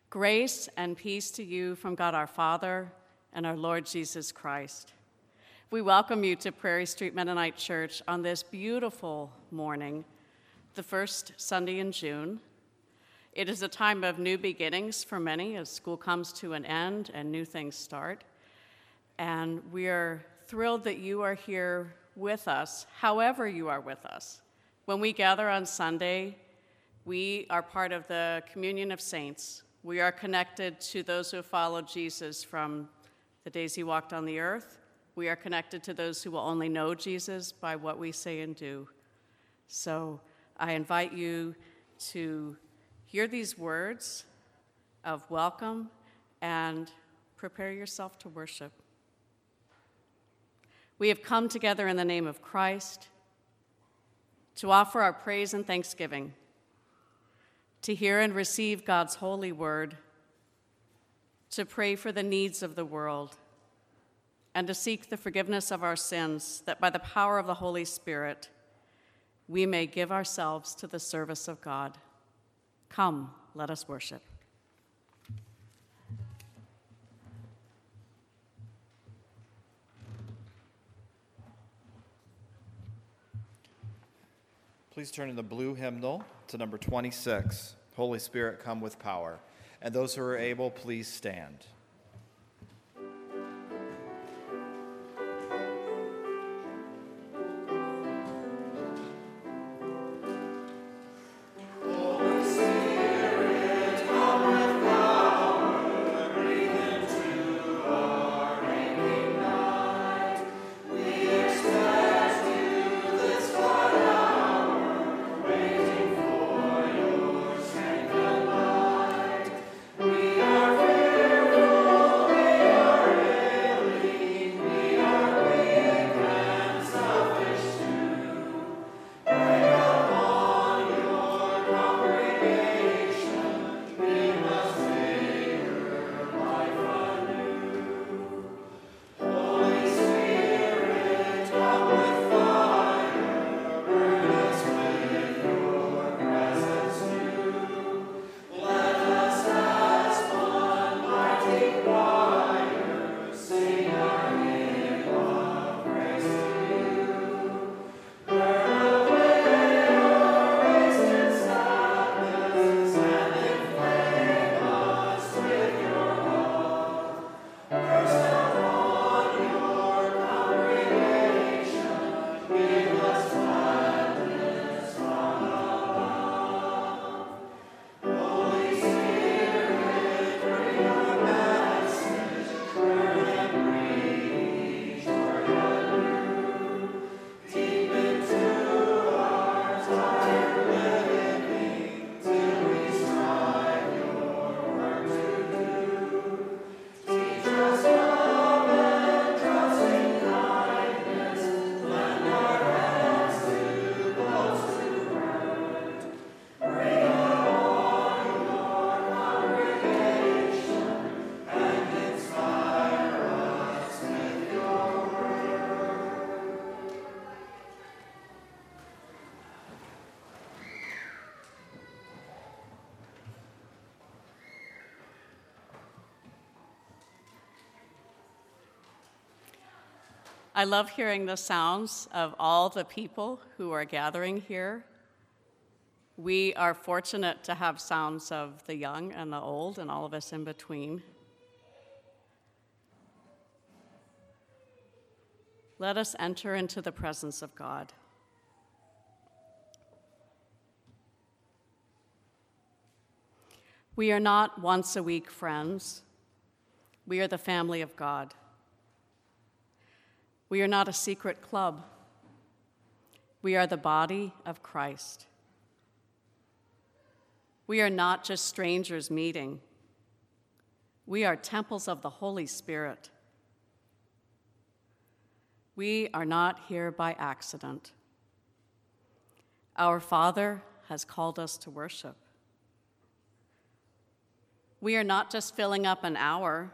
Grace and peace to you from God our Father and our Lord Jesus Christ. We welcome you to Prairie Street Mennonite Church on this beautiful morning, the first Sunday in June. It is a time of new beginnings for many as school comes to an end and new things start. And we are thrilled that you are here with us, however you are with us. When we gather on Sunday, we are part of the communion of saints. We are connected to those who have followed Jesus from the days he walked on the earth. We are connected to those who will only know Jesus by what we say and do. So I invite you to hear these words of welcome and prepare yourself to worship. We have come together in the name of Christ to offer our praise and thanksgiving, to hear and receive God's holy word, to pray for the needs of the world, and to seek the forgiveness of our sins, that by the power of the Holy Spirit, we may give ourselves to the service of God. Come, let us worship. Please turn in the blue hymnal to number 26, Holy Spirit, Come with Power. And those who are able, please stand. I love hearing the sounds of all the people who are gathering here. We are fortunate to have sounds of the young and the old and all of us in between. Let us enter into the presence of God. We are not once-a-week friends. We are the family of God. We are not a secret club. We are the body of Christ. We are not just strangers meeting. We are temples of the Holy Spirit. We are not here by accident. Our Father has called us to worship. We are not just filling up an hour.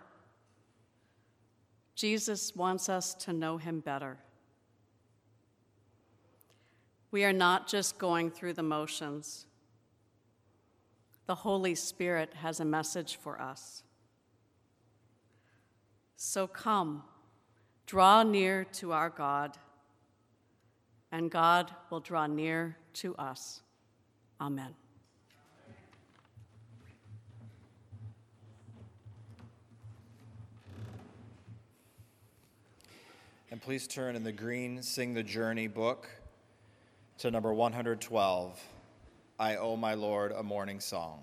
Jesus wants us to know him better. We are not just going through the motions. The Holy Spirit has a message for us. So come, draw near to our God, and God will draw near to us. Amen. And please turn in the green Sing the Journey book to number 112, I Owe My Lord a Morning Song.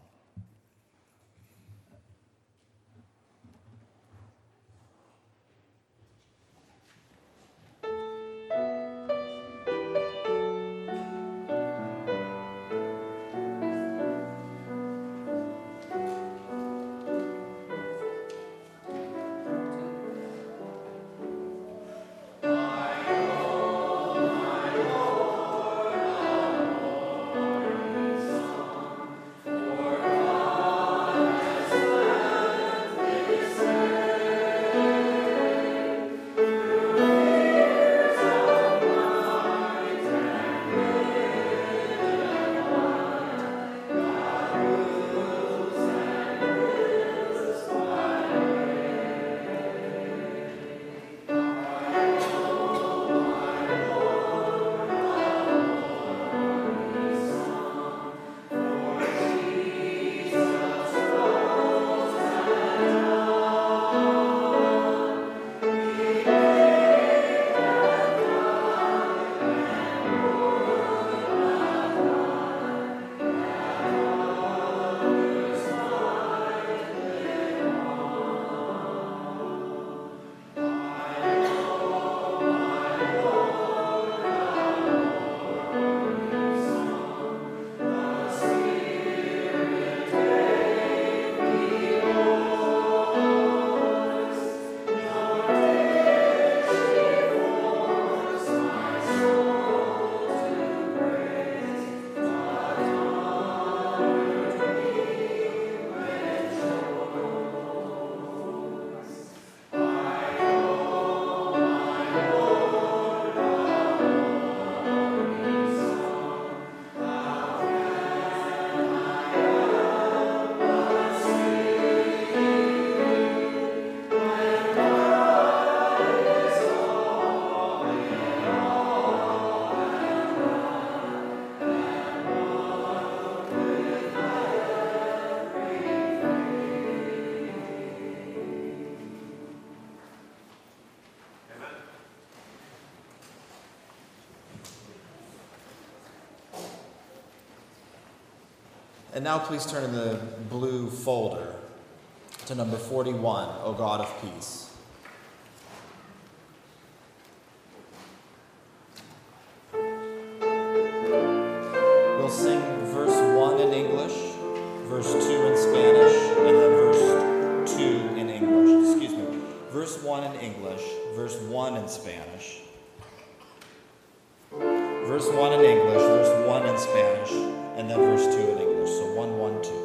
And now please turn in the blue folder to number 41, O God of Peace. We'll sing verse 1 in English, verse 2 in Spanish, and then verse 2 in English. Excuse me. Verse 1 in English, verse 1 in Spanish. Verse 1 in English, verse 1 in Spanish, and then verse 2 in English. So 1, 1, 2.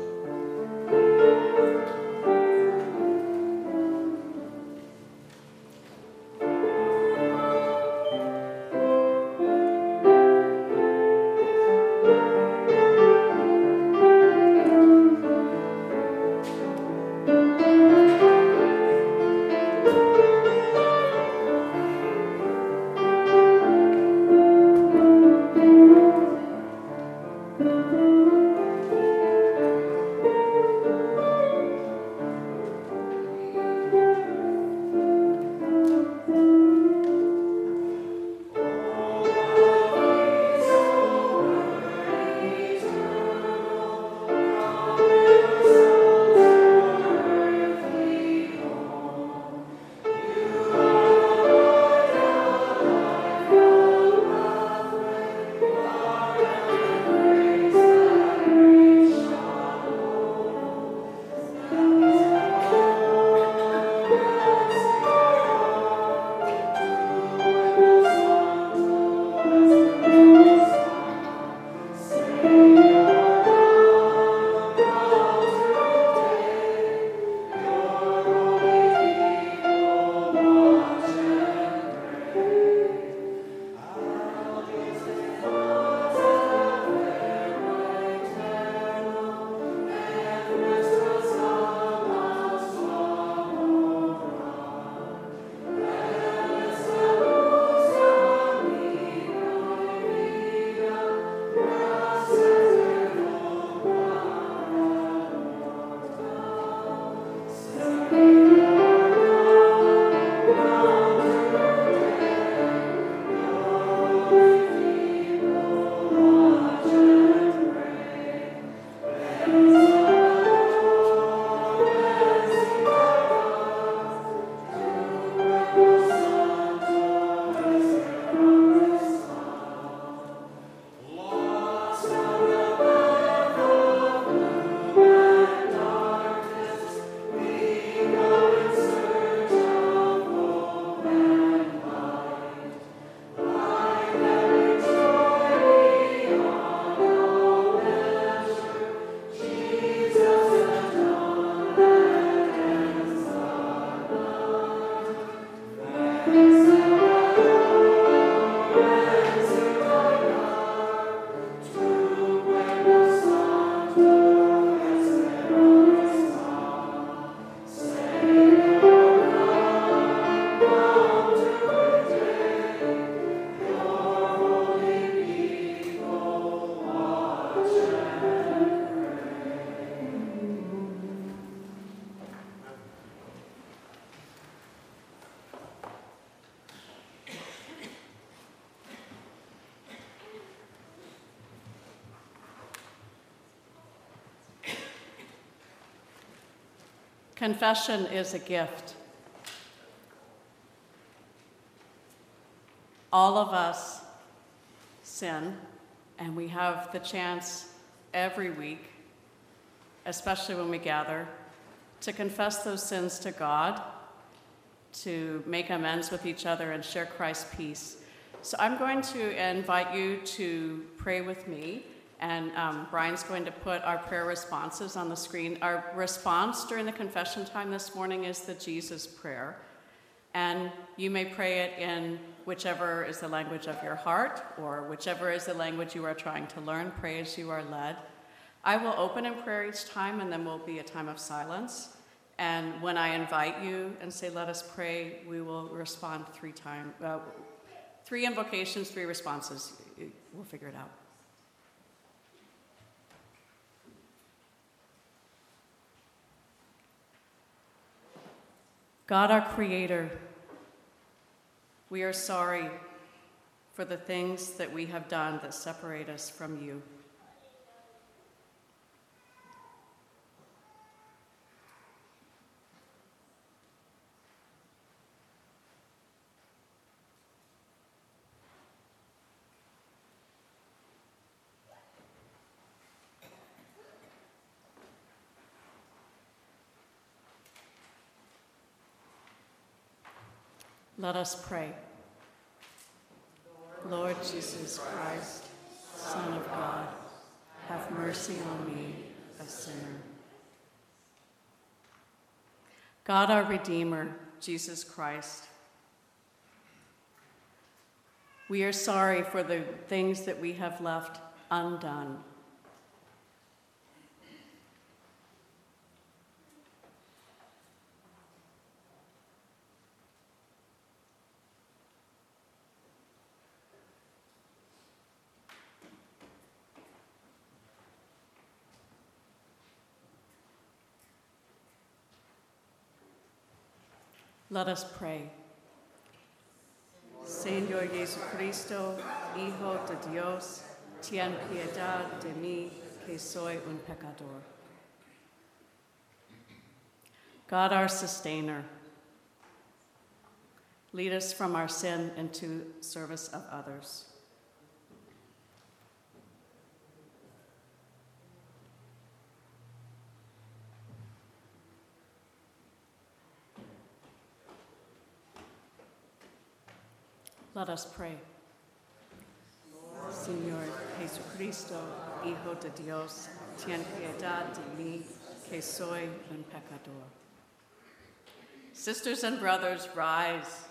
Confession is a gift. All of us sin, and we have the chance every week, especially when we gather, to confess those sins to God, to make amends with each other and share Christ's peace. So I'm going to invite you to pray with me, and Brian's going to put our prayer responses on the screen. Our response during the confession time this morning is the Jesus prayer, and you may pray it in whichever is the language of your heart, or whichever is the language you are trying to learn. Pray as you are led. I will open in prayer each time, and then will be a time of silence. And when I invite you and say, let us pray, we will respond 3 times. 3 invocations, 3 responses. We'll figure it out. God, our Creator, we are sorry for the things that we have done that separate us from you. Let us pray. Lord Jesus Christ, Son of God, have mercy on me, a sinner. God, our Redeemer, Jesus Christ, we are sorry for the things that we have left undone. Let us pray. Señor Jesucristo, Hijo de Dios, ten piedad de mí, que soy un pecador. God, our sustainer, lead us from our sin into service of others. Let us pray. Señor Jesucristo, Hijo de Dios, ten piedad de mí, que soy un pecador. Sisters and brothers, rise.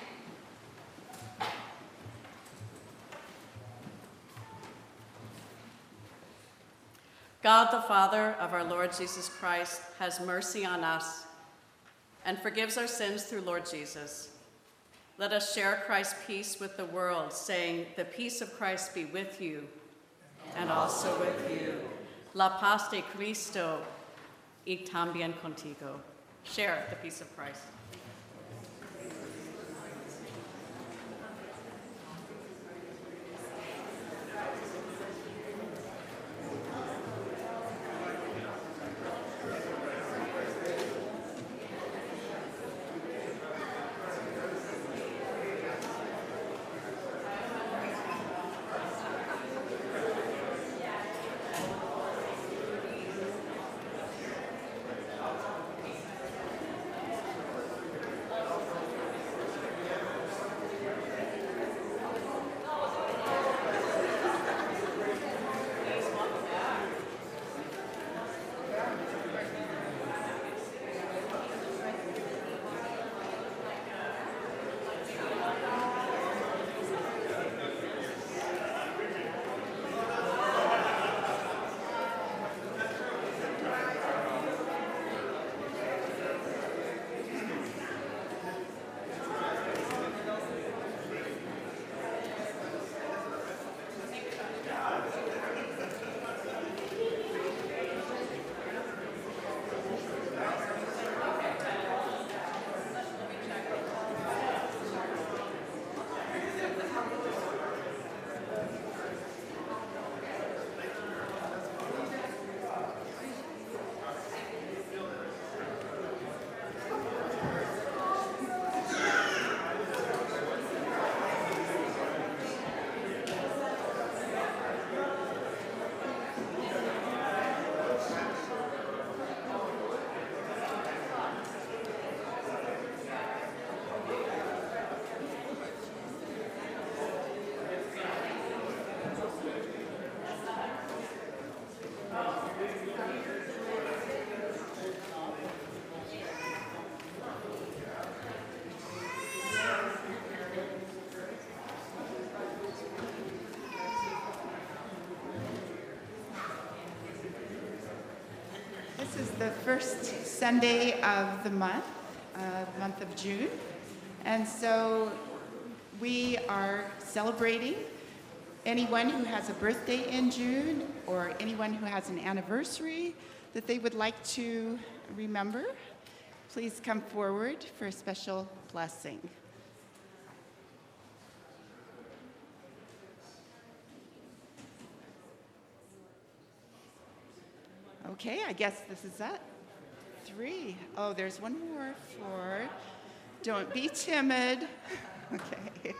God, the Father of our Lord Jesus Christ, has mercy on us and forgives our sins through Lord Jesus. Let us share Christ's peace with the world, saying, the peace of Christ be with you, and also with you. La paz de Cristo y también contigo. Share the peace of Christ. is the first Sunday of the month of June. And so we are celebrating anyone who has a birthday in June or anyone who has an anniversary that they would like to remember. Please come forward for a special blessing. Okay, I guess this is that. 3. Oh, there's one more. 4. Don't be timid. Okay.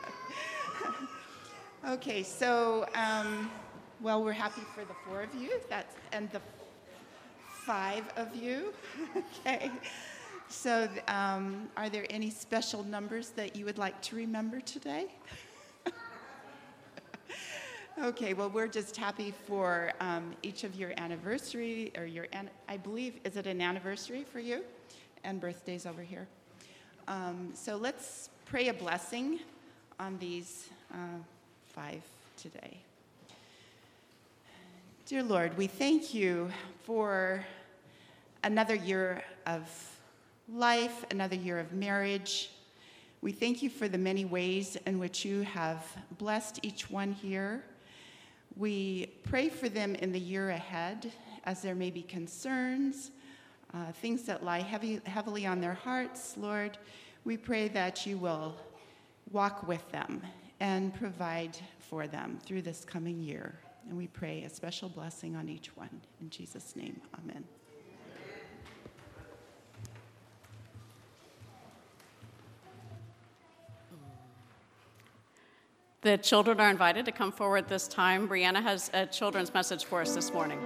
Okay, so, well, we're happy for the 4 of you, and the 5 of you. Okay. So, are there any special numbers that you would like to remember today? Okay, well, we're just happy for each of your anniversary, or I believe, is it an anniversary for you? And birthdays over here. So let's pray a blessing on these 5 today. Dear Lord, we thank you for another year of life, another year of marriage. We thank you for the many ways in which you have blessed each one here. We pray for them in the year ahead as there may be concerns, things that lie heavily on their hearts. Lord, we pray that you will walk with them and provide for them through this coming year. And we pray a special blessing on each one. In Jesus' name, amen. The children are invited to come forward this time. Brianna has a children's message for us this morning.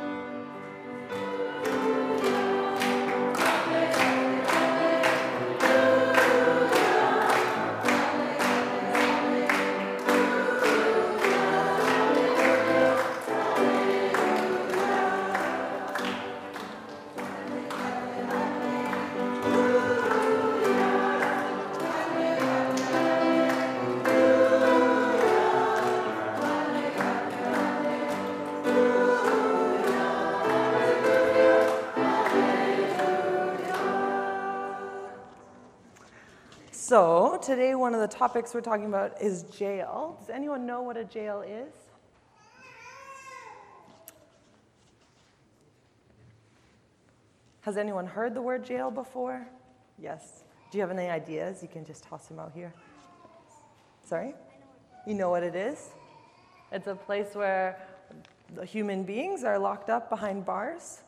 So today one of the topics we're talking about is jail. Does anyone know what a jail is? Has anyone heard the word jail before? Yes. Do you have any ideas? You can just toss them out here. Sorry? You know what it is? It's a place where the human beings are locked up behind bars.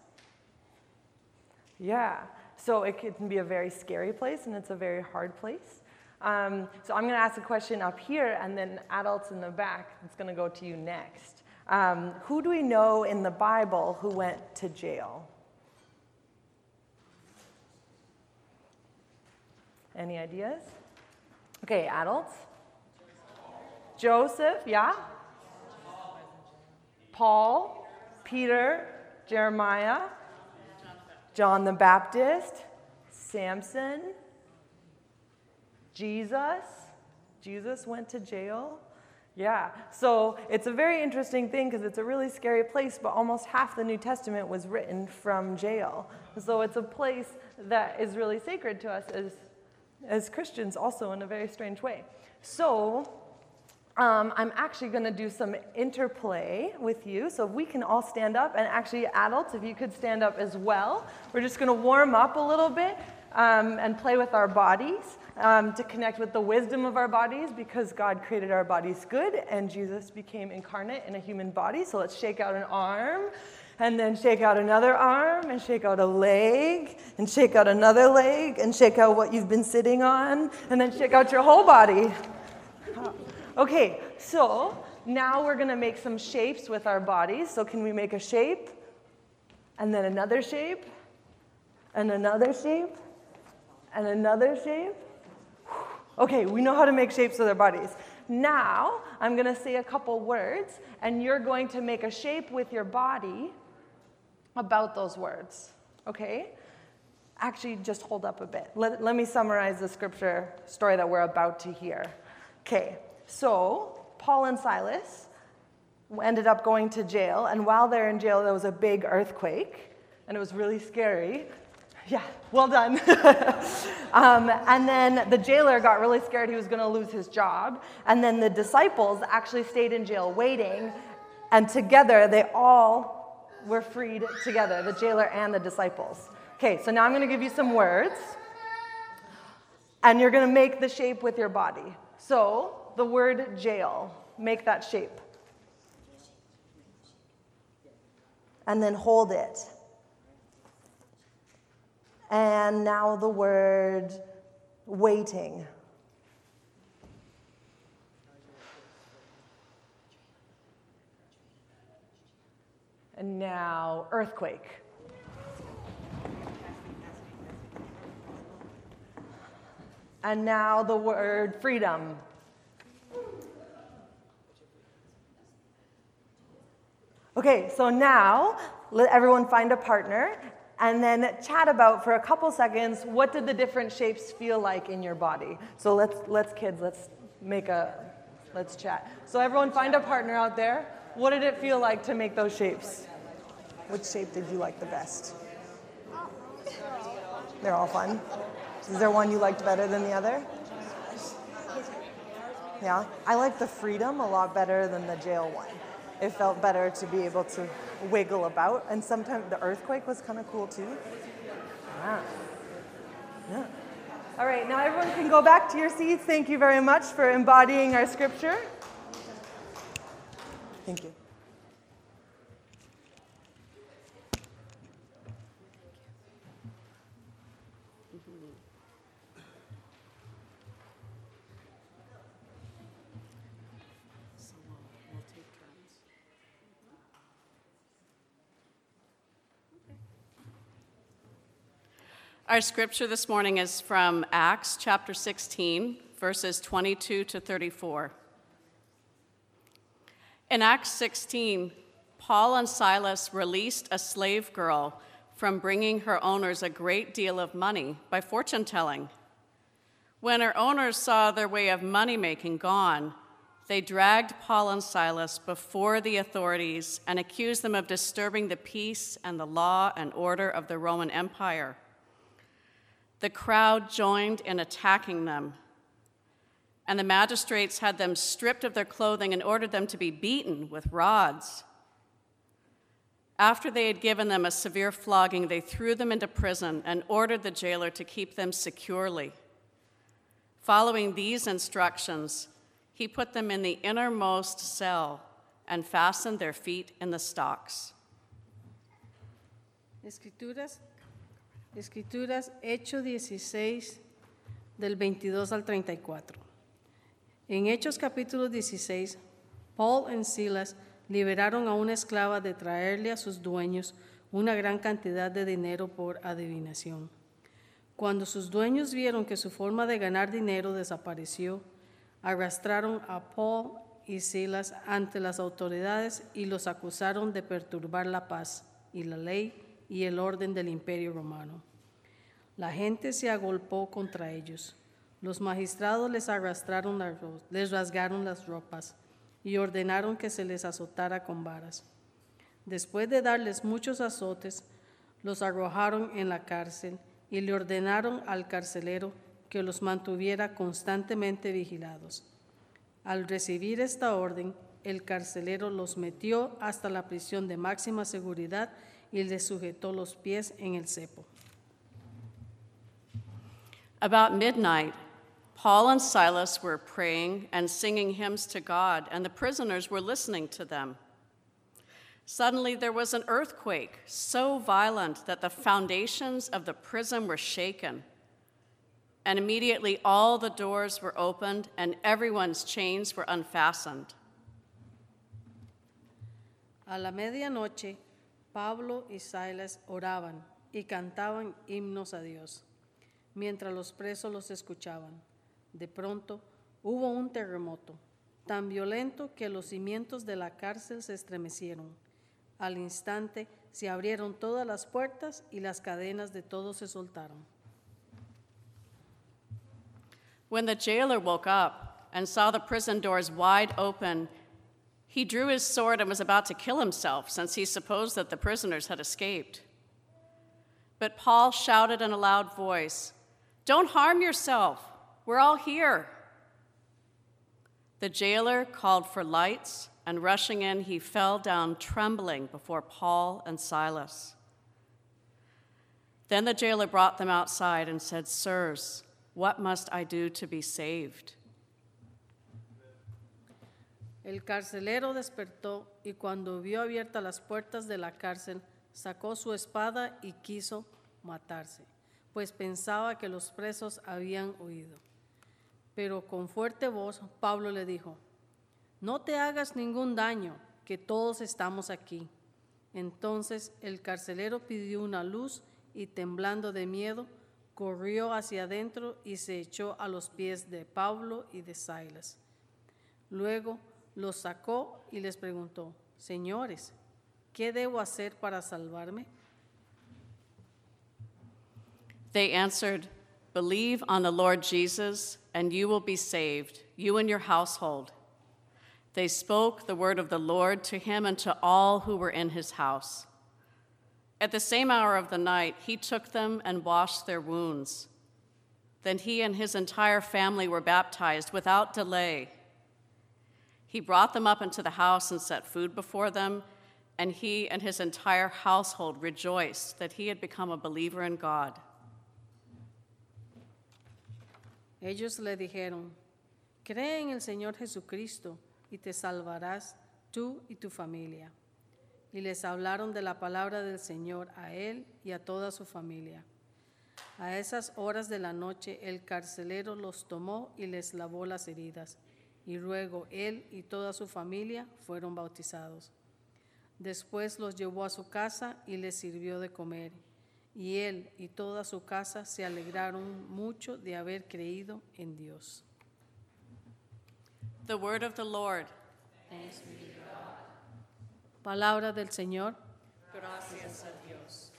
Yeah. So it can be a very scary place, and it's a very hard place. So I'm going to ask a question up here, and then adults in the back, it's going to go to you next. Who do we know in the Bible who went to jail? Any ideas? Okay, adults. Joseph, yeah? Paul, Peter, Jeremiah, John the Baptist, Samson, Jesus. Jesus went to jail. Yeah, so it's a very interesting thing because it's a really scary place, but almost half the New Testament was written from jail. So it's a place that is really sacred to us as Christians also in a very strange way. So I'm actually going to do some interplay with you. So if we can all stand up, and actually adults, if you could stand up as well. We're just going to warm up a little bit and play with our bodies to connect with the wisdom of our bodies, because God created our bodies good and Jesus became incarnate in a human body. So let's shake out an arm, and then shake out another arm, and shake out a leg, and shake out another leg, and shake out what you've been sitting on, and then shake out your whole body. Okay, so now we're going to make some shapes with our bodies. So can we make a shape, and then another shape, and another shape, and another shape? Okay, we know how to make shapes with our bodies. Now, I'm going to say a couple words, and you're going to make a shape with your body about those words, okay? Actually, just hold up a bit. Let me summarize the scripture story that we're about to hear. Okay. So, Paul and Silas ended up going to jail, and while they're in jail, there was a big earthquake, and it was really scary. Yeah, well done. And then the jailer got really scared he was going to lose his job. And then the disciples actually stayed in jail waiting. And together, they all were freed together, the jailer and the disciples. Okay, so now I'm going to give you some words. And you're going to make the shape with your body. So the word jail, make that shape. And then hold it. And now the word waiting. And now earthquake. And now the word freedom. Okay, so now let everyone find a partner and then chat about for a couple seconds, what did the different shapes feel like in your body? So let's chat. So everyone find a partner out there. What did it feel like to make those shapes? Which shape did you like the best? They're all fun. Is there one you liked better than the other? Yeah, I like the freedom a lot better than the jail one. It felt better to be able to wiggle about, and sometimes the earthquake was kind of cool too. Yeah. All right, now everyone can go back to your seats. Thank you very much for embodying our scripture. Thank you. Our scripture this morning is from Acts chapter 16, verses 22 to 34. In Acts 16, Paul and Silas released a slave girl from bringing her owners a great deal of money by fortune-telling. When her owners saw their way of money-making gone, they dragged Paul and Silas before the authorities and accused them of disturbing the peace and the law and order of the Roman Empire. The crowd joined in attacking them, and the magistrates had them stripped of their clothing and ordered them to be beaten with rods. After they had given them a severe flogging, they threw them into prison and ordered the jailer to keep them securely. Following these instructions, he put them in the innermost cell and fastened their feet in the stocks. Escrituras, Hechos 16, del 22 al 34. En Hechos capítulo 16, Paul y Silas liberaron a una esclava de traerle a sus dueños una gran cantidad de dinero por adivinación. Cuando sus dueños vieron que su forma de ganar dinero desapareció, arrastraron a Paul y Silas ante las autoridades y los acusaron de perturbar la paz y la ley y el orden del Imperio Romano. La gente se agolpó contra ellos. Los magistrados les rasgaron las ropas y ordenaron que se les azotara con varas. Después de darles muchos azotes, los arrojaron en la cárcel y le ordenaron al carcelero que los mantuviera constantemente vigilados. Al recibir esta orden, el carcelero los metió hasta la prisión de máxima seguridad y les sujetó los pies en el cepo. About midnight, Paul and Silas were praying and singing hymns to God, and the prisoners were listening to them. Suddenly there was an earthquake so violent that the foundations of the prison were shaken. And immediately all the doors were opened and everyone's chains were unfastened. A la medianoche, Pablo y Silas oraban y cantaban himnos a Dios, mientras los presos los escuchaban. De pronto hubo un terremoto, tan violento que los cimientos de la cárcel se estremecieron. Al instante se abrieron todas las puertas y las cadenas de todos se soltaron. When the jailer woke up and saw the prison doors wide open, he drew his sword and was about to kill himself, since he supposed that the prisoners had escaped. But Paul shouted in a loud voice, "Don't harm yourself. We're all here." The jailer called for lights, and rushing in, he fell down trembling before Paul and Silas. Then the jailer brought them outside and said, "Sirs, what must I do to be saved?" El carcelero despertó y cuando vio abiertas las puertas de la cárcel, sacó su espada y quiso matarse, pues pensaba que los presos habían huido. Pero con fuerte voz Pablo le dijo, "No te hagas ningún daño, que todos estamos aquí." Entonces el carcelero pidió una luz y temblando de miedo, corrió hacia adentro y se echó a los pies de Pablo y de Silas. Luego los sacó y les preguntó, "Señores, ¿qué debo hacer para salvarme?" They answered, "Believe on the Lord Jesus, and you will be saved, you and your household." They spoke the word of the Lord to him and to all who were in his house. At the same hour of the night, he took them and washed their wounds. Then he and his entire family were baptized without delay. He brought them up into the house and set food before them, and he and his entire household rejoiced that he had become a believer in God. Ellos le dijeron, "Cree en el Señor Jesucristo y te salvarás tú y tu familia." Y les hablaron de la palabra del Señor a él y a toda su familia. A esas horas de la noche el carcelero los tomó y les lavó las heridas, y luego él y toda su familia fueron bautizados. Después los llevó a su casa y les sirvió de comer, y él y toda su casa se alegraron mucho de haber creído en Dios. The word of the Lord. Palabra del Señor. Gracias a Dios.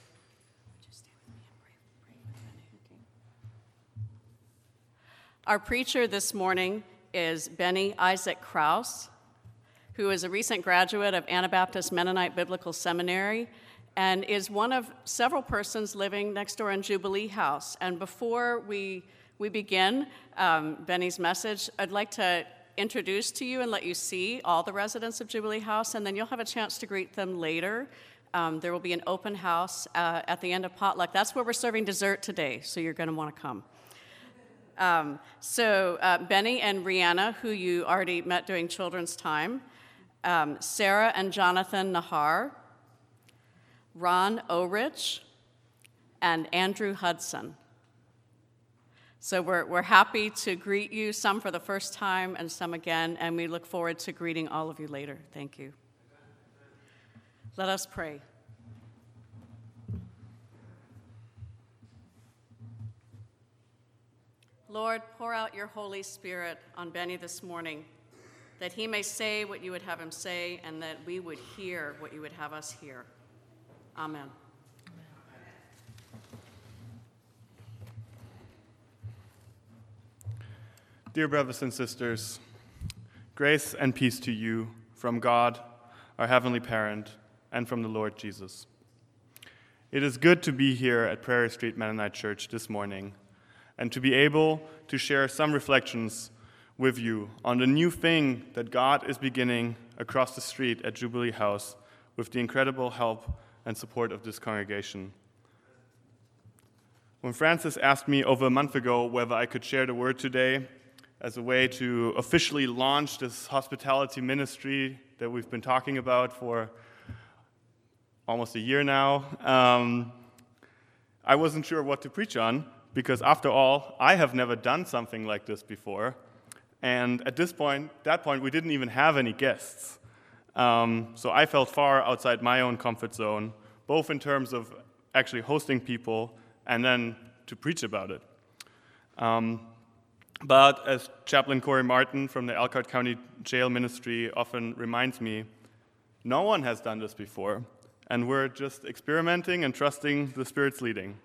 Our preacher this morning is Benny Isaac Krause, who is a recent graduate of Anabaptist Mennonite Biblical Seminary and is one of several persons living next door in Jubilee House. And before we begin Benny's message, I'd like to introduce to you and let you see all the residents of Jubilee House, and then you'll have a chance to greet them later. There will be an open house at the end of potluck. That's where we're serving dessert today, so you're going to want to come. Benny and Rihanna, who you already met during children's time, Sarah and Jonathan Nahar, Ron Orich, and Andrew Hudson. So we're happy to greet you, some for the first time and some again, and we look forward to greeting all of you later. Thank you. Let us pray. Lord, pour out your Holy Spirit on Benny this morning, that he may say what you would have him say and that we would hear what you would have us hear. Amen. Dear brothers and sisters, grace and peace to you from God, our heavenly parent, and from the Lord Jesus. It is good to be here at Prairie Street Mennonite Church this morning and to be able to share some reflections with you on the new thing that God is beginning across the street at Jubilee House with the incredible help and support of this congregation. When Francis asked me over a month ago whether I could share the word today as a way to officially launch this hospitality ministry that we've been talking about for almost a year now, I wasn't sure what to preach on, because after all, I have never done something like this before. And at that point, we didn't even have any guests. So I felt far outside my own comfort zone, both in terms of actually hosting people and then to preach about it. But as Chaplain Corey Martin from the Elkhart County Jail Ministry often reminds me, no one has done this before, and we're just experimenting and trusting the Spirit's leading.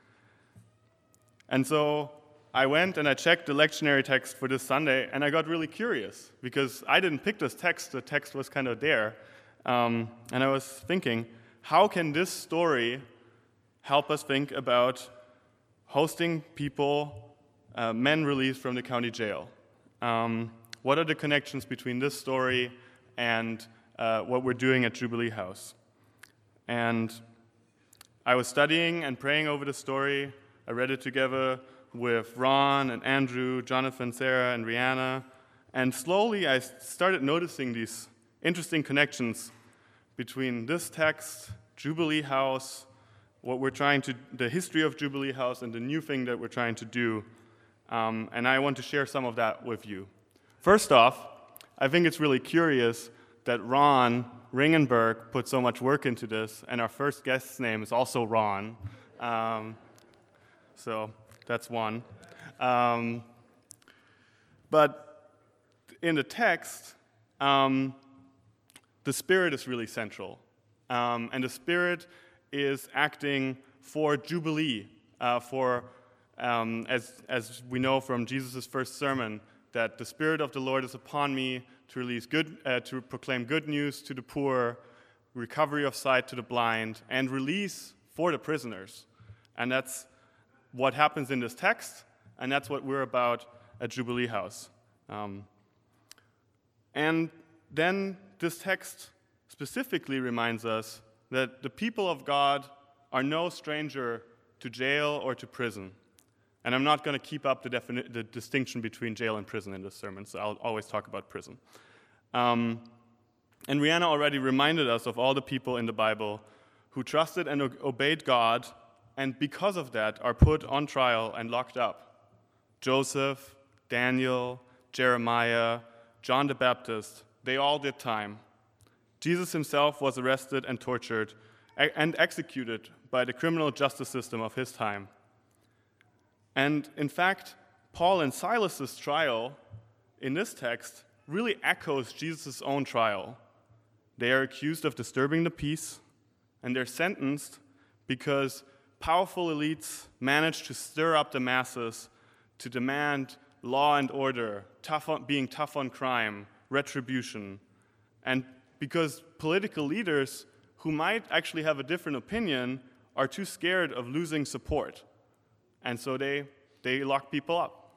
And so I went and I checked the lectionary text for this Sunday, and I got really curious, because I didn't pick this text. The text was kind of there. And I was thinking, how can this story help us think about hosting people, men released from the county jail. What are the connections between this story and what we're doing at Jubilee House? And I was studying and praying over the story. I read it together with Ron and Andrew, Jonathan, Sarah, and Rihanna. And slowly I started noticing these interesting connections between this text, Jubilee House, the history of Jubilee House, and the new thing that we're trying to do. And I want to share some of that with you. First off, I think it's really curious that Ron Ringenberg put so much work into this, and our first guest's name is also Ron. So that's one. But in the text, the Spirit is really central. And the Spirit is acting for Jubilee, as we know from Jesus' first sermon, that the Spirit of the Lord is upon me to proclaim good news to the poor, recovery of sight to the blind, and release for the prisoners. And that's what happens in this text, and that's what we're about at Jubilee House. And then this text specifically reminds us that the people of God are no stranger to jail or to prison. And I'm not going to keep up the distinction between jail and prison in this sermon, so I'll always talk about prison. And Rihanna already reminded us of all the people in the Bible who trusted and obeyed God, and because of that are put on trial and locked up. Joseph, Daniel, Jeremiah, John the Baptist, they all did time. Jesus himself was arrested and tortured and executed by the criminal justice system of his time. And in fact, Paul and Silas's trial in this text really echoes Jesus' own trial. They are accused of disturbing the peace, and they're sentenced because powerful elites managed to stir up the masses to demand law and order, being tough on crime, retribution, and because political leaders who might actually have a different opinion are too scared of losing support. And so they lock people up.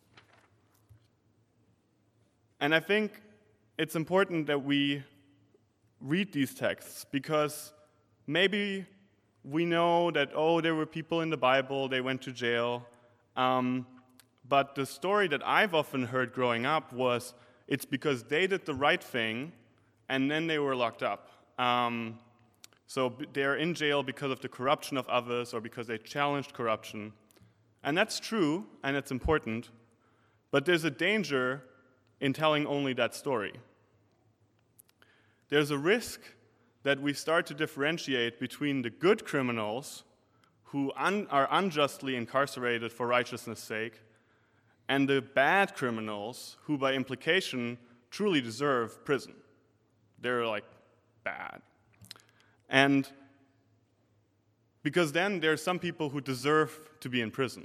And I think it's important that we read these texts because maybe we know that, there were people in the Bible, they went to jail. But the story that I've often heard growing up was it's because they did the right thing and then they were locked up. So they're in jail because of the corruption of others or because they challenged corruption. And that's true, and it's important, but there's a danger in telling only that story. There's a risk that we start to differentiate between the good criminals who are unjustly incarcerated for righteousness' sake and the bad criminals who, by implication, truly deserve prison. They're bad. And because then there are some people who deserve to be in prison.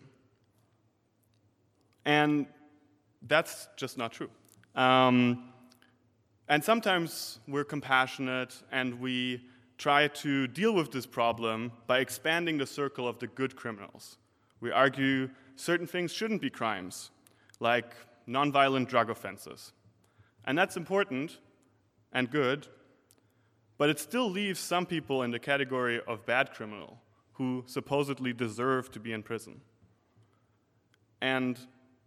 And that's just not true. And sometimes we're compassionate and we try to deal with this problem by expanding the circle of the good criminals. We argue certain things shouldn't be crimes, like nonviolent drug offenses. And that's important and good, but it still leaves some people in the category of bad criminal who supposedly deserve to be in prison. And,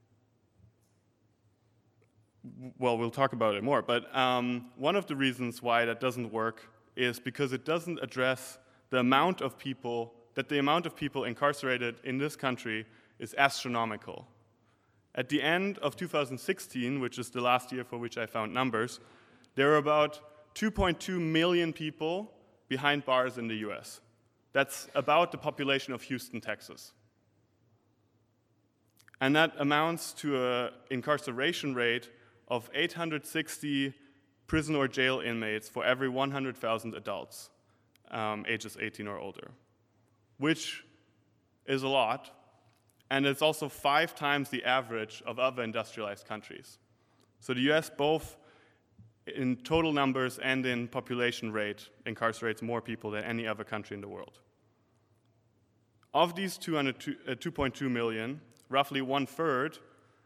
we'll talk about it more, but one of the reasons why that doesn't work is because it doesn't address the amount of people incarcerated in this country is astronomical. At the end of 2016, which is the last year for which I found numbers, there were about 2.2 million people behind bars in the US. That's about the population of Houston, Texas. And that amounts to an incarceration rate of 860 prison or jail inmates for every 100,000 adults, ages 18 or older, which is a lot, and it's also 5 times the average of other industrialized countries. So the US, both in total numbers and in population rate, incarcerates more people than any other country in the world. Of these 2.2 million, roughly 1/3,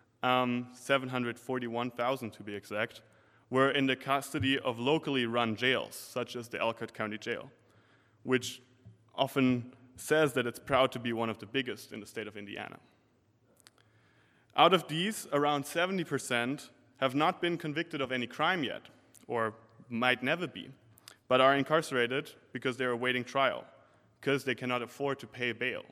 741,000 to be exact, were in the custody of locally run jails, such as the Elkhart County Jail, which often says that it's proud to be one of the biggest in the state of Indiana. Out of these, around 70% have not been convicted of any crime yet, or might never be, but are incarcerated because they're awaiting trial, because they cannot afford to pay bail.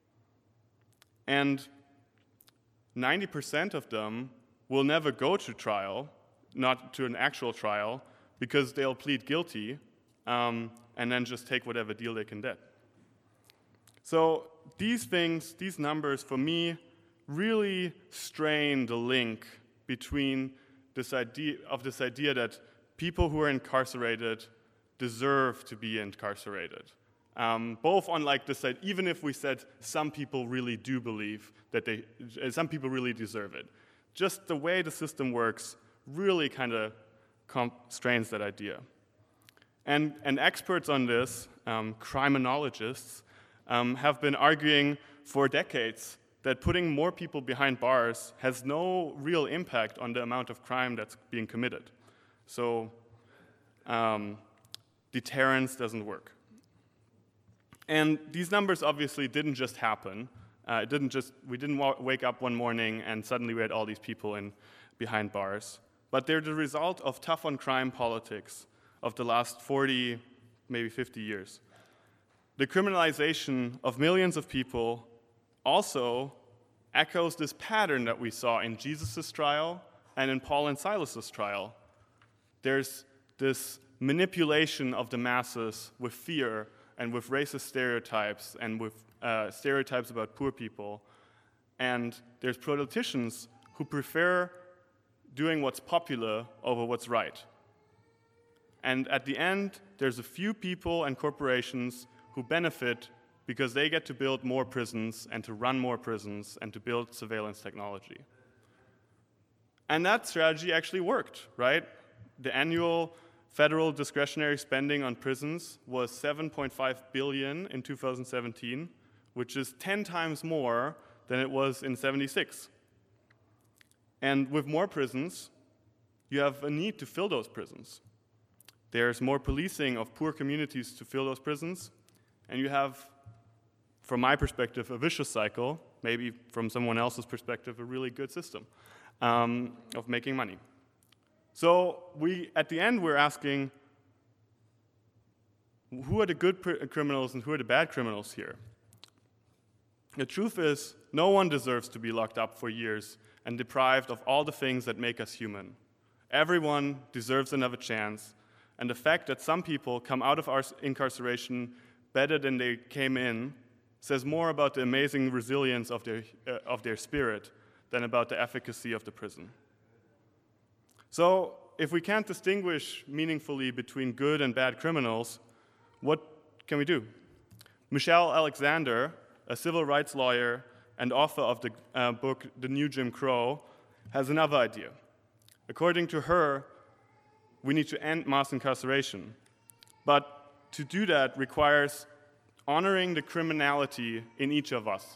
And 90% of them will never go to trial, not to an actual trial, because they'll plead guilty and then just take whatever deal they can get. So these things, these numbers, for me, really strain the link between this idea that people who are incarcerated deserve to be incarcerated. Both on like the side, even if we said some people really do believe that some people really deserve it. Just the way the system works really kind of constrains that idea. And experts on this, criminologists, have been arguing for decades that putting more people behind bars has no real impact on the amount of crime that's being committed. So deterrence doesn't work. And these numbers obviously didn't just happen. We didn't wake up one morning and suddenly we had all these people behind bars. But they're the result of tough on crime politics of the last 40, maybe 50 years. The criminalization of millions of people also echoes this pattern that we saw in Jesus' trial and in Paul and Silas' trial. There's this manipulation of the masses with fear and with racist stereotypes and with stereotypes about poor people. And there's politicians who prefer doing what's popular over what's right. And at the end, there's a few people and corporations who benefit because they get to build more prisons and to run more prisons and to build surveillance technology. And that strategy actually worked, right? The annual federal discretionary spending on prisons was $7.5 billion in 2017, which is 10 times more than it was in '76. And with more prisons, you have a need to fill those prisons. There's more policing of poor communities to fill those prisons, and you have, from my perspective, a vicious cycle, maybe from someone else's perspective, a really good system of making money. So at the end, we're asking, who are the good criminals and who are the bad criminals here? The truth is, no one deserves to be locked up for years and deprived of all the things that make us human. Everyone deserves another chance, and the fact that some people come out of our incarceration better than they came in says more about the amazing resilience of their spirit than about the efficacy of the prison. So, if we can't distinguish meaningfully between good and bad criminals, what can we do? Michelle Alexander, a civil rights lawyer and author of the book The New Jim Crow, has another idea. According to her, we need to end mass incarceration. But to do that requires honoring the criminality in each of us.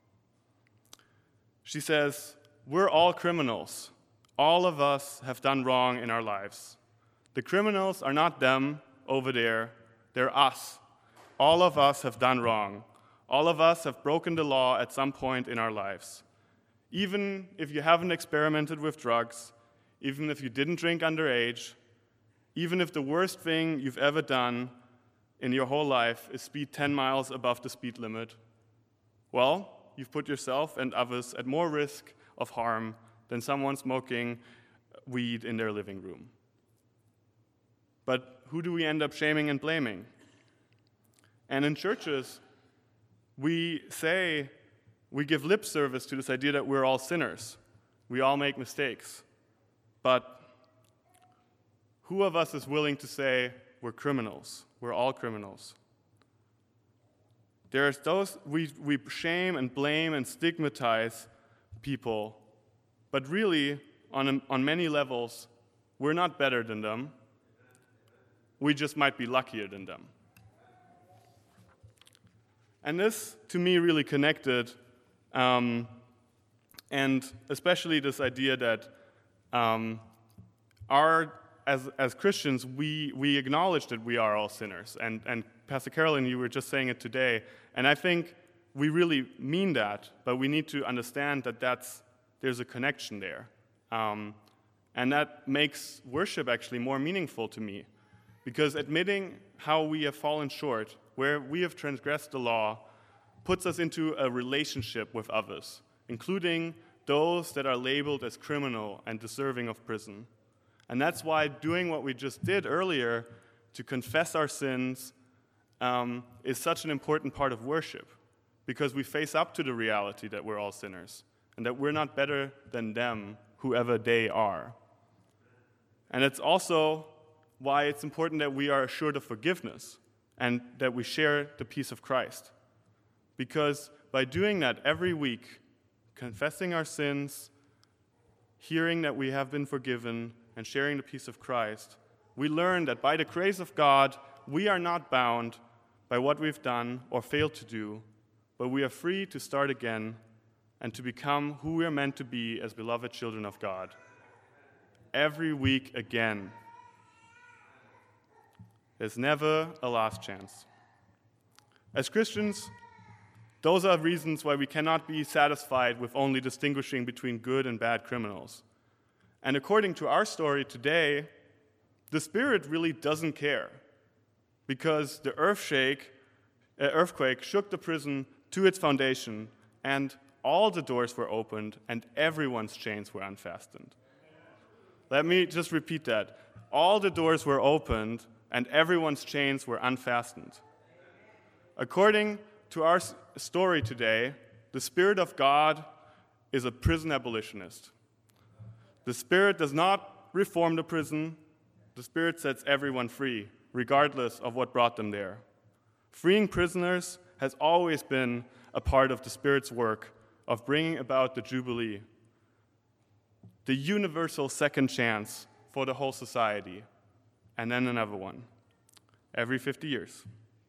She says, we're all criminals. All of us have done wrong in our lives. The criminals are not them over there, they're us. All of us have done wrong. All of us have broken the law at some point in our lives. Even if you haven't experimented with drugs, even if you didn't drink underage, even if the worst thing you've ever done in your whole life is speed 10 miles above the speed limit, well, you've put yourself and others at more risk of harm than someone smoking weed in their living room. But who do we end up shaming and blaming? And in churches, we give lip service to this idea that we're all sinners. We all make mistakes. But who of us is willing to say we're criminals? We're all criminals. There's those, we shame and blame and stigmatize people, but really, on many levels, we're not better than them. We just might be luckier than them. And this, to me, really connected, and especially this idea that as Christians, we acknowledge that we are all sinners. And Pastor Carolyn, you were just saying it today, and I think we really mean that, but we need to understand that there's a connection there. And that makes worship actually more meaningful to me, because admitting how we have fallen short, where we have transgressed the law, puts us into a relationship with others, including those that are labeled as criminal and deserving of prison. And that's why doing what we just did earlier, to confess our sins, is such an important part of worship, because we face up to the reality that we're all sinners, and that we're not better than them, whoever they are. And it's also why it's important that we are assured of forgiveness, and that we share the peace of Christ. Because by doing that every week, confessing our sins, hearing that we have been forgiven, and sharing the peace of Christ, we learn that by the grace of God, we are not bound by what we've done or failed to do, but we are free to start again and to become who we are meant to be as beloved children of God. Every week again. There's never a last chance. As Christians, those are reasons why we cannot be satisfied with only distinguishing between good and bad criminals. And according to our story today, the Spirit really doesn't care, because the earthquake shook the prison to its foundation, and all the doors were opened, and everyone's chains were unfastened. Let me just repeat that. All the doors were opened, and everyone's chains were unfastened. According to our story today, the Spirit of God is a prison abolitionist. The Spirit does not reform the prison. The Spirit sets everyone free, regardless of what brought them there. Freeing prisoners has always been a part of the Spirit's work of bringing about the Jubilee, the universal second chance for the whole society, and then another one, every 50 years.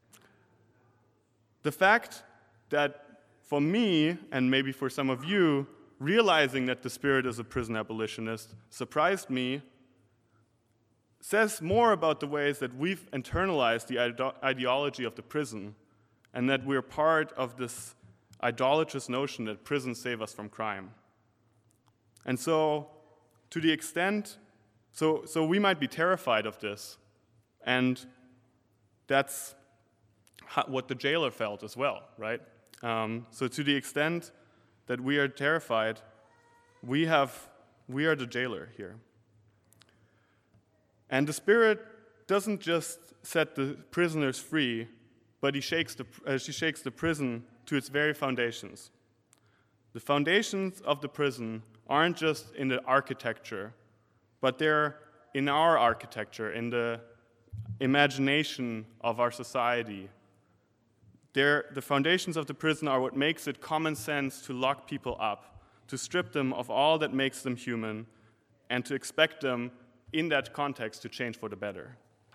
The fact that for me, and maybe for some of you, realizing that the Spirit is a prison abolitionist surprised me, says more about the ways that we've internalized the ideology of the prison, and that we're part of this idolatrous notion that prisons save us from crime. And so, to the extent, so we might be terrified of this, and that's what the jailer felt as well, right? So to the extent that we are terrified, we are the jailer here. And the Spirit doesn't just set the prisoners free, but she shakes the prison to its very foundations. The foundations of the prison aren't just in the architecture, but they're in our architecture, in the imagination of our society. The foundations of the prison are what makes it common sense to lock people up, to strip them of all that makes them human, and to expect them, in that context, to change for the better.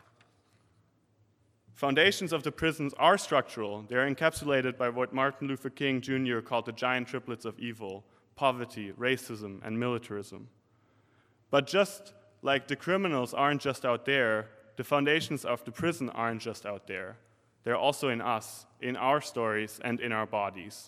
Foundations of the prisons are structural. They're encapsulated by what Martin Luther King Jr. called the giant triplets of evil: poverty, racism, and militarism. But just like the criminals aren't just out there, the foundations of the prison aren't just out there. They're also in us, in our stories, and in our bodies.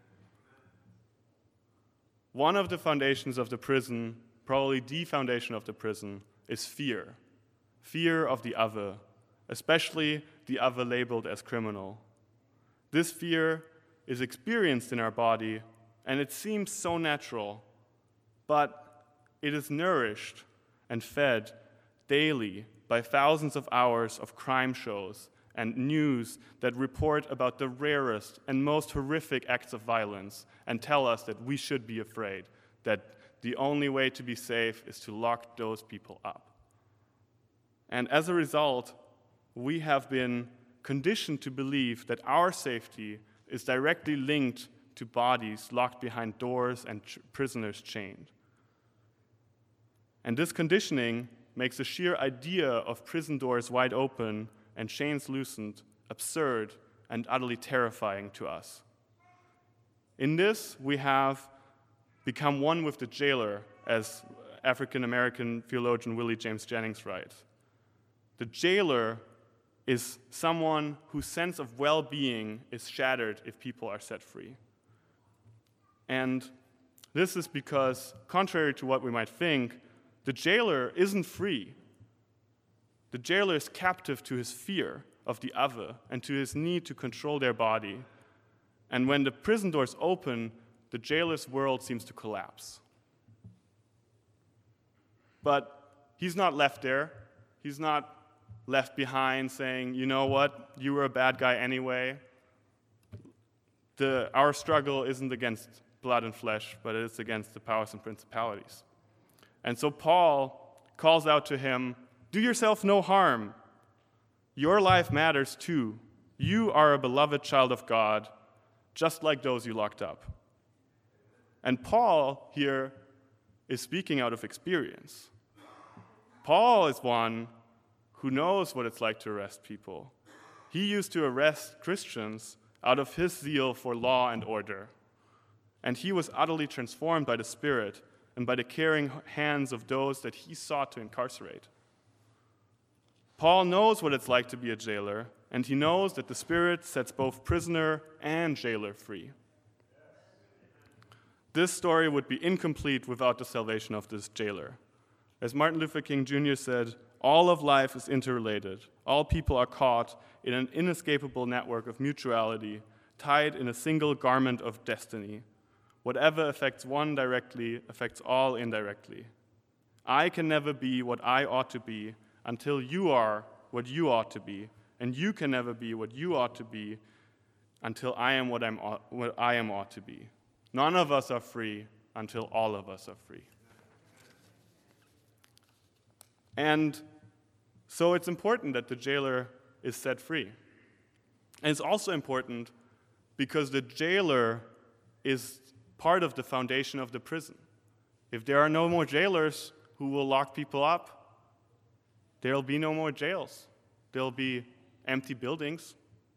One of the foundations of the prison, probably the foundation of the prison, is fear. Fear of the other, especially the other labeled as criminal. This fear is experienced in our body, and it seems so natural, but it is nourished and fed daily by thousands of hours of crime shows and news that report about the rarest and most horrific acts of violence and tell us that we should be afraid, that the only way to be safe is to lock those people up. And as a result, we have been conditioned to believe that our safety is directly linked to bodies locked behind doors and prisoners chained. And this conditioning makes the sheer idea of prison doors wide open and chains loosened absurd and utterly terrifying to us. In this, we have become one with the jailer, as African-American theologian Willie James Jennings writes. The jailer is someone whose sense of well-being is shattered if people are set free. And this is because, contrary to what we might think, the jailer isn't free. The jailer is captive to his fear of the other and to his need to control their body. And when the prison doors open, the jailer's world seems to collapse. But he's not left there. He's not left behind saying, you know what, you were a bad guy anyway. Our struggle isn't against blood and flesh, but it is against the powers and principalities. And so Paul calls out to him, do yourself no harm. Your life matters too. You are a beloved child of God, just like those you locked up. And Paul here is speaking out of experience. Paul is one who knows what it's like to arrest people. He used to arrest Christians out of his zeal for law and order. And he was utterly transformed by the Spirit and by the caring hands of those that he sought to incarcerate. Paul knows what it's like to be a jailer, and he knows that the Spirit sets both prisoner and jailer free. This story would be incomplete without the salvation of this jailer. As Martin Luther King Jr. said, all of life is interrelated. All people are caught in an inescapable network of mutuality, tied in a single garment of destiny. Whatever affects one directly affects all indirectly. I can never be what I ought to be until you are what you ought to be, and you can never be what you ought to be until I am what I am ought to be. None of us are free until all of us are free. And so it's important that the jailer is set free. And it's also important because the jailer is part of the foundation of the prison. If there are no more jailers who will lock people up, there will be no more jails. There will be empty buildings.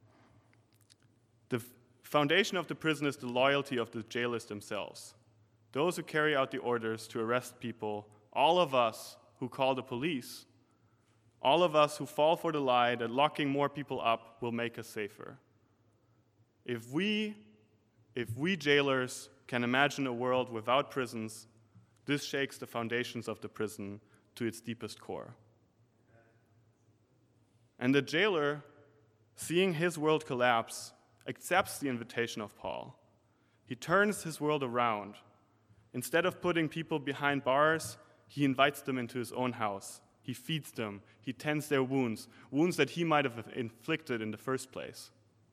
The foundation of the prison is the loyalty of the jailers themselves. Those who carry out the orders to arrest people, all of us who call the police, all of us who fall for the lie that locking more people up will make us safer. If we jailers can imagine a world without prisons, this shakes the foundations of the prison to its deepest core. And the jailer, seeing his world collapse, accepts the invitation of Paul. He turns his world around. Instead of putting people behind bars, he invites them into his own house. He feeds them. He tends their wounds that he might have inflicted in the first place.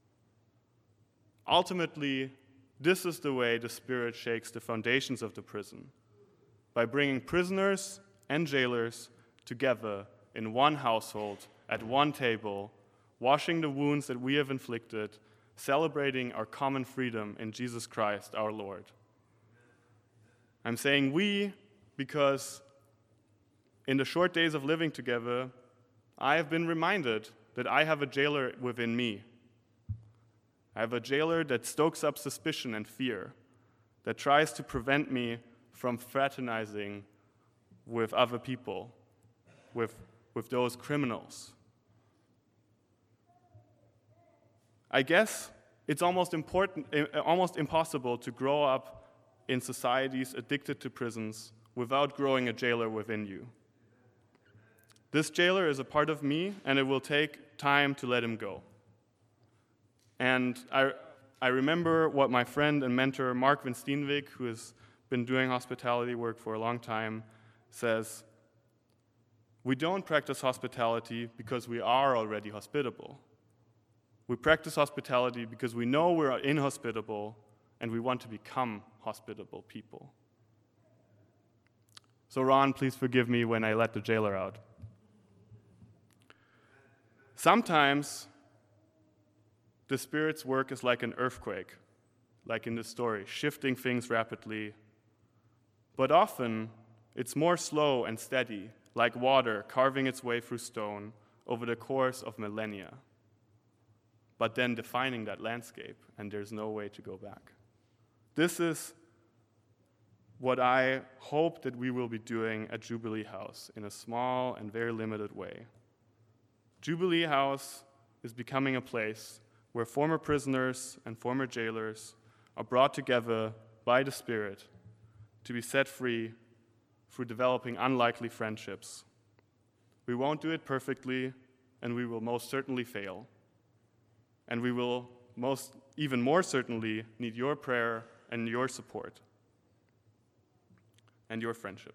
Ultimately, this is the way the Spirit shakes the foundations of the prison, by bringing prisoners and jailers together in one household, at one table, washing the wounds that we have inflicted, celebrating our common freedom in Jesus Christ, our Lord. I'm saying we because in the short days of living together, I have been reminded that I have a jailer within me. I have a jailer that stokes up suspicion and fear, that tries to prevent me from fraternizing with other people, with those criminals. I guess it's almost impossible to grow up in societies addicted to prisons without growing a jailer within you. This jailer is a part of me, and it will take time to let him go. And I remember what my friend and mentor Mark Van Steenwyk, who has been doing hospitality work for a long time, says, we don't practice hospitality because we are already hospitable. We practice hospitality because we know we're inhospitable and we want to become hospitable people. So Ron, please forgive me when I let the jailer out. Sometimes the Spirit's work is like an earthquake, like in this story, shifting things rapidly. But often, it's more slow and steady, like water carving its way through stone over the course of millennia. but then defining that landscape, and there's no way to go back. This is what I hope that we will be doing at Jubilee House in a small and very limited way. Jubilee House is becoming a place where former prisoners and former jailers are brought together by the Spirit to be set free through developing unlikely friendships. We won't do it perfectly, and we will most certainly fail. And we will even more certainly need your prayer and your support and your friendship.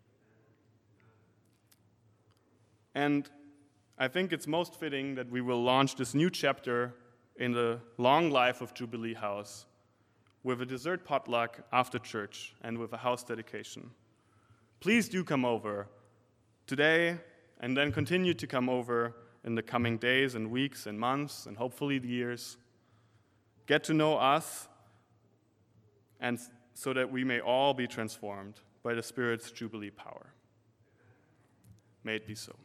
And I think it's most fitting that we will launch this new chapter in the long life of Jubilee House with a dessert potluck after church and with a house dedication. Please do come over today and then continue to come over in the coming days and weeks and months and hopefully years. Get to know us, and so that we may all be transformed by the Spirit's Jubilee power. May it be so.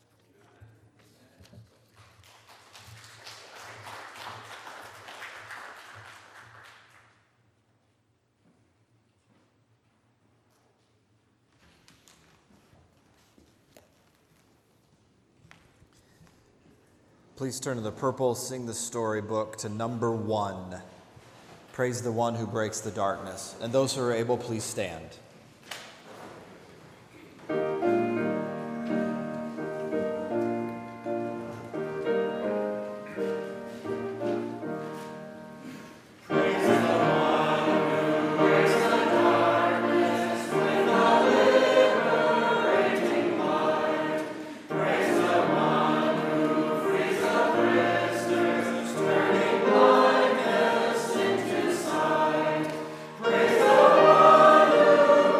Please turn to the purple Sing the Story book to number 1. Praise the one who breaks the darkness. And those who are able, please stand. Praise the one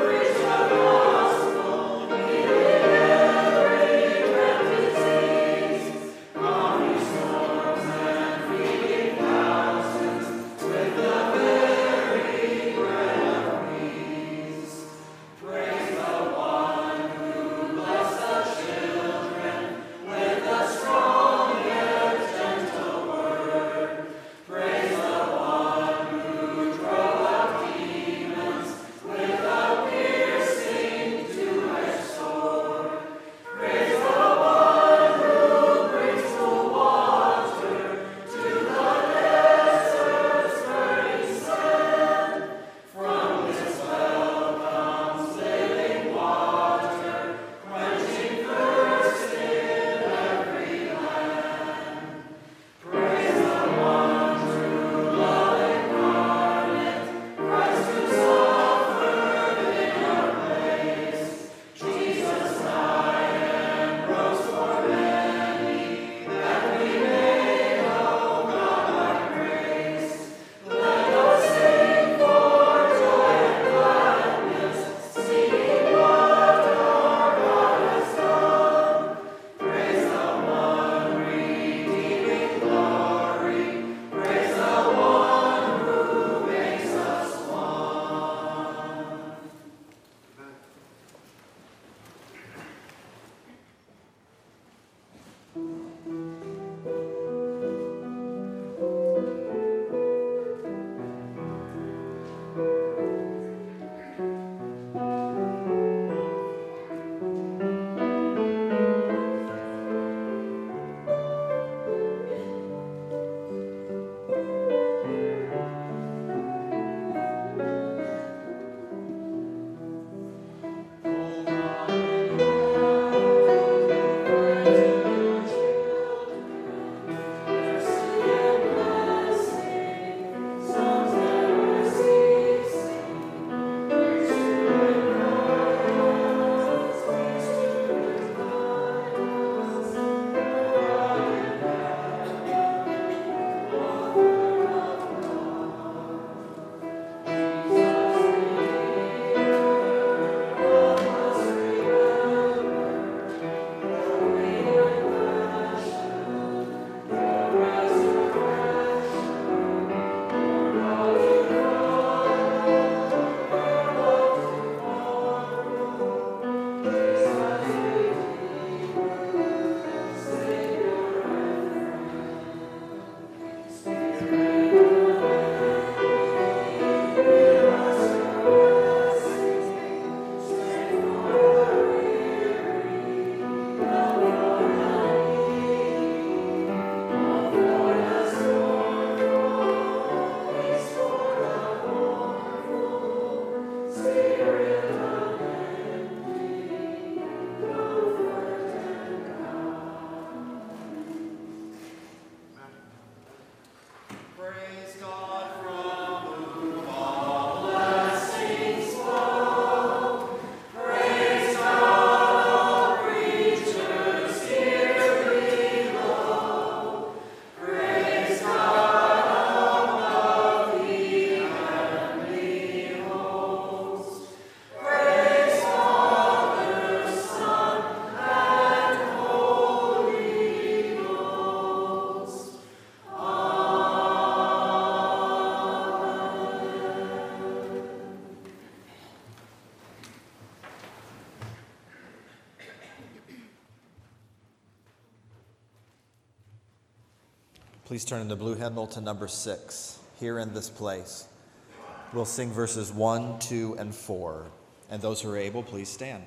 Please turn in the blue hymnal to number 6, Here in This Place. We'll sing verses 1, 2, and 4. And those who are able, please stand.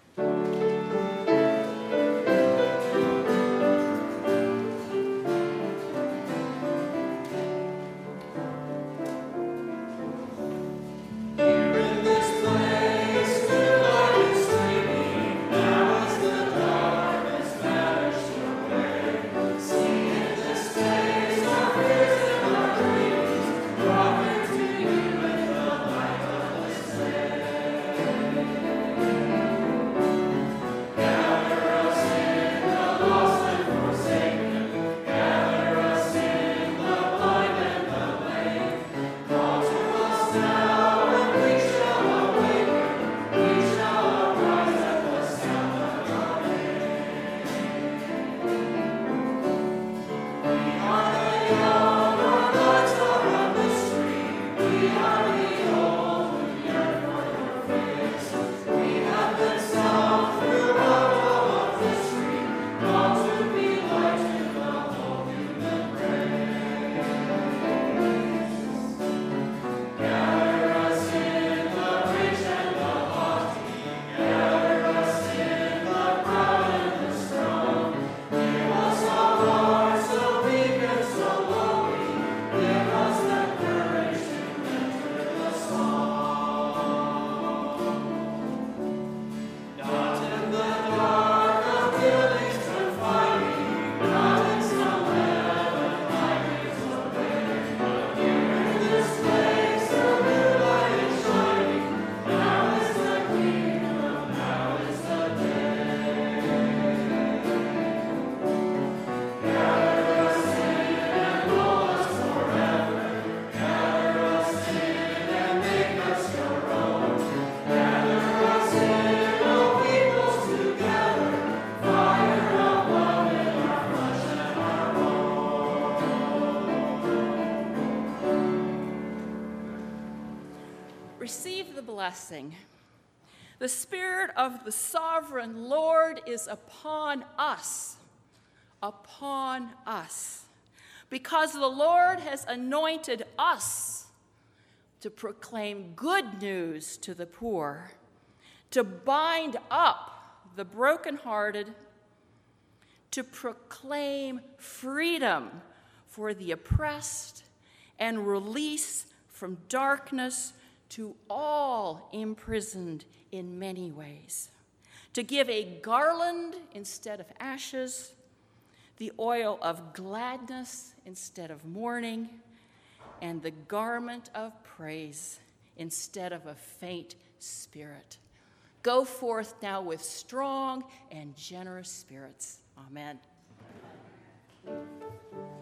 Receive the blessing. The Spirit of the Sovereign Lord is upon us, because the Lord has anointed us to proclaim good news to the poor, to bind up the brokenhearted, to proclaim freedom for the oppressed and release from darkness to all imprisoned in many ways, to give a garland instead of ashes, the oil of gladness instead of mourning, and the garment of praise instead of a faint spirit. Go forth now with strong and generous spirits. Amen.